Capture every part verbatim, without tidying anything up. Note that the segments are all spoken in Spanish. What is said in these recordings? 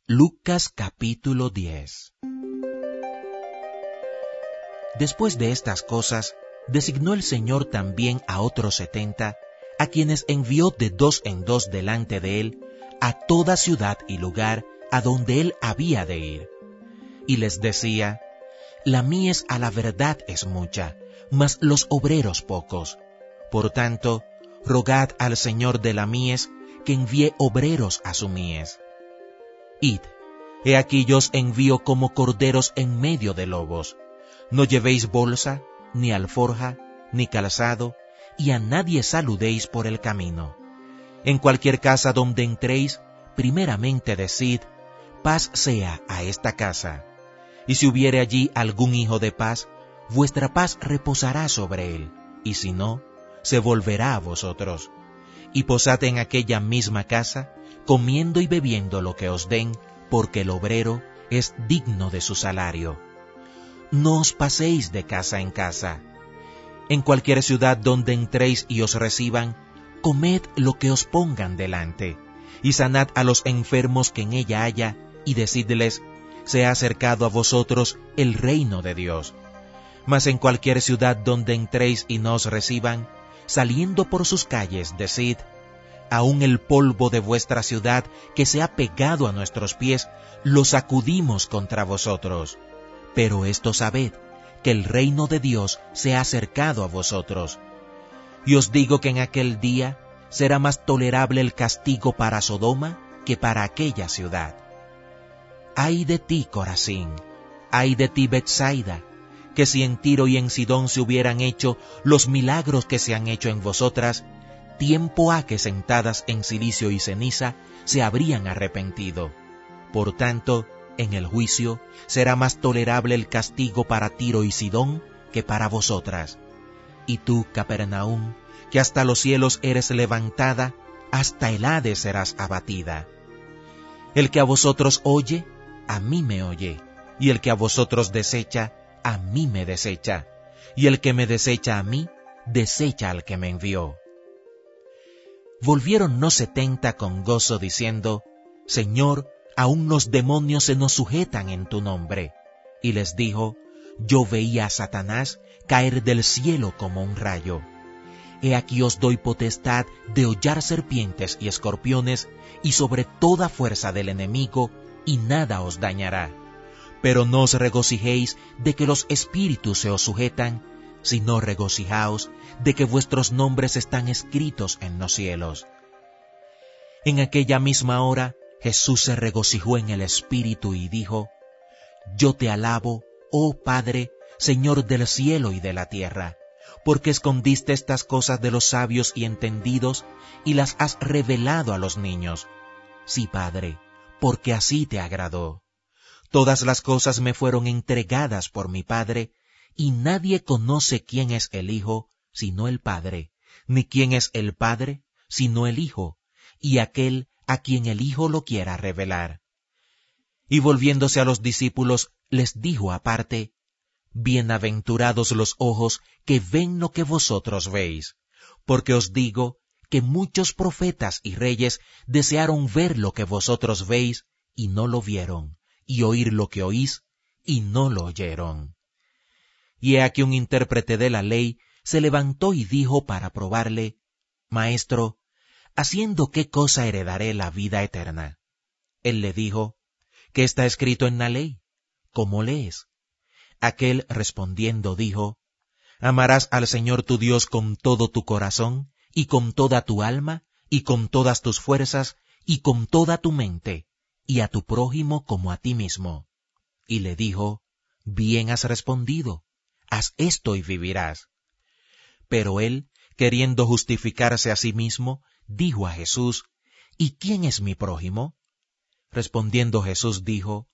Lucas capítulo diez. Después de estas cosas, designó el Señor también a otros setenta, a quienes envió de dos en dos delante de él, a toda ciudad y lugar a donde él había de ir. Y les decía: La mies a la verdad es mucha, mas los obreros pocos. Por tanto, rogad al Señor de la mies que envíe obreros a su mies. Id, he aquí yo os envío como corderos en medio de lobos. No llevéis bolsa, ni alforja, ni calzado, y a nadie saludéis por el camino. En cualquier casa donde entréis, primeramente decid: paz sea a esta casa. Y si hubiere allí algún hijo de paz, vuestra paz reposará sobre él, y si no, se volverá a vosotros. Y posad en aquella misma casa, comiendo y bebiendo lo que os den, porque el obrero es digno de su salario. No os paséis de casa en casa. En cualquier ciudad donde entréis y os reciban, comed lo que os pongan delante, y sanad a los enfermos que en ella haya, y decidles: se ha acercado a vosotros el reino de Dios. Mas en cualquier ciudad donde entréis y no os reciban, saliendo por sus calles, decid: aún el polvo de vuestra ciudad que se ha pegado a nuestros pies, lo sacudimos contra vosotros. Pero esto sabed, que el reino de Dios se ha acercado a vosotros. Y os digo que en aquel día será más tolerable el castigo para Sodoma que para aquella ciudad. Ay de ti, Corazín, ay de ti, Betsaida, que si en Tiro y en Sidón se hubieran hecho los milagros que se han hecho en vosotras, tiempo ha que sentadas en cilicio y ceniza se habrían arrepentido. Por tanto, en el juicio será más tolerable el castigo para Tiro y Sidón que para vosotras. Y tú, Capernaum, que hasta los cielos eres levantada, hasta el Hades serás abatida. El que a vosotros oye, a mí me oye, y el que a vosotros desecha, a mí me desecha, y el que me desecha a mí, desecha al que me envió. Volvieron no setenta con gozo diciendo: Señor, aún los demonios se nos sujetan en tu nombre. Y les dijo: yo veía a Satanás caer del cielo como un rayo. He aquí os doy potestad de hollar serpientes y escorpiones, y sobre toda fuerza del enemigo, y nada os dañará. Pero no os regocijéis de que los espíritus se os sujetan, sino regocijaos de que vuestros nombres están escritos en los cielos. En aquella misma hora, Jesús se regocijó en el Espíritu y dijo: Yo te alabo, oh Padre, Señor del cielo y de la tierra, porque escondiste estas cosas de los sabios y entendidos y las has revelado a los niños. Sí, Padre, porque así te agradó. Todas las cosas me fueron entregadas por mi Padre, y nadie conoce quién es el Hijo, sino el Padre, ni quién es el Padre, sino el Hijo, y aquel a quien el Hijo lo quiera revelar. Y volviéndose a los discípulos, les dijo aparte: Bienaventurados los ojos que ven lo que vosotros veis, porque os digo que muchos profetas y reyes desearon ver lo que vosotros veis, y no lo vieron, y oír lo que oís, y no lo oyeron. Y he aquí un intérprete de la ley se levantó y dijo para probarle: Maestro, ¿haciendo qué cosa heredaré la vida eterna? Él le dijo: ¿qué está escrito en la ley? ¿Cómo lees? Aquel respondiendo dijo: Amarás al Señor tu Dios con todo tu corazón, y con toda tu alma, y con todas tus fuerzas, y con toda tu mente, y a tu prójimo como a ti mismo. Y le dijo: Bien has respondido, haz esto y vivirás. Pero él, queriendo justificarse a sí mismo, dijo a Jesús: ¿Y quién es mi prójimo? Respondiendo Jesús dijo: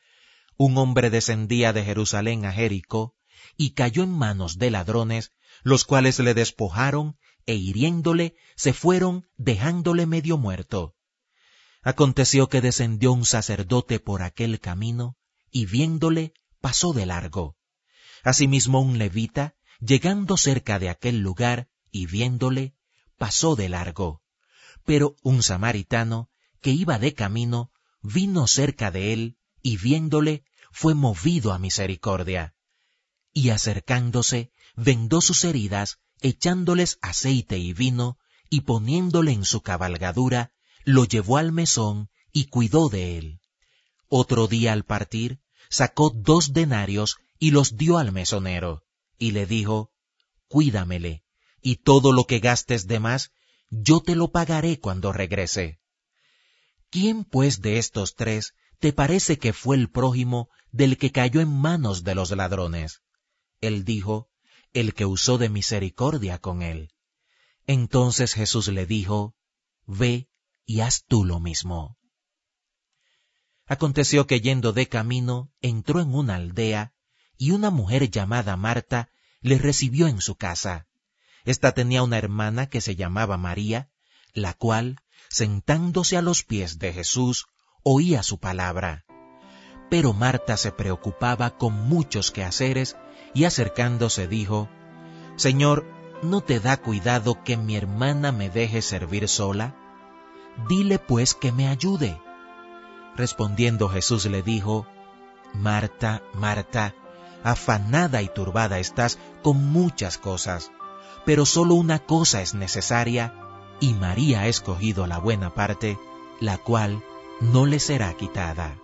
Un hombre descendía de Jerusalén a Jericó, y cayó en manos de ladrones, los cuales le despojaron, e hiriéndole, se fueron, dejándole medio muerto. Aconteció que descendió un sacerdote por aquel camino, y viéndole, pasó de largo. Asimismo un levita, llegando cerca de aquel lugar, y viéndole, pasó de largo. Pero un samaritano, que iba de camino, vino cerca de él, y viéndole, fue movido a misericordia. Y acercándose, vendó sus heridas, echándoles aceite y vino, y poniéndole en su cabalgadura, lo llevó al mesón y cuidó de él. Otro día al partir, sacó dos denarios y los dio al mesonero, y le dijo, cuídamele, y todo lo que gastes de más, yo te lo pagaré cuando regrese. ¿Quién pues de estos tres te parece que fue el prójimo del que cayó en manos de los ladrones? Él dijo, el que usó de misericordia con él. Entonces Jesús le dijo, ve y haz tú lo mismo. Aconteció que yendo de camino, entró en una aldea, y una mujer llamada Marta le recibió en su casa. Esta tenía una hermana que se llamaba María, la cual, sentándose a los pies de Jesús, oía su palabra. Pero Marta se preocupaba con muchos quehaceres, y acercándose dijo, Señor, ¿no te da cuidado que mi hermana me deje servir sola? Dile pues que me ayude. Respondiendo Jesús le dijo, Marta, Marta, afanada y turbada estás con muchas cosas, pero solo una cosa es necesaria, y María ha escogido la buena parte, la cual no le será quitada.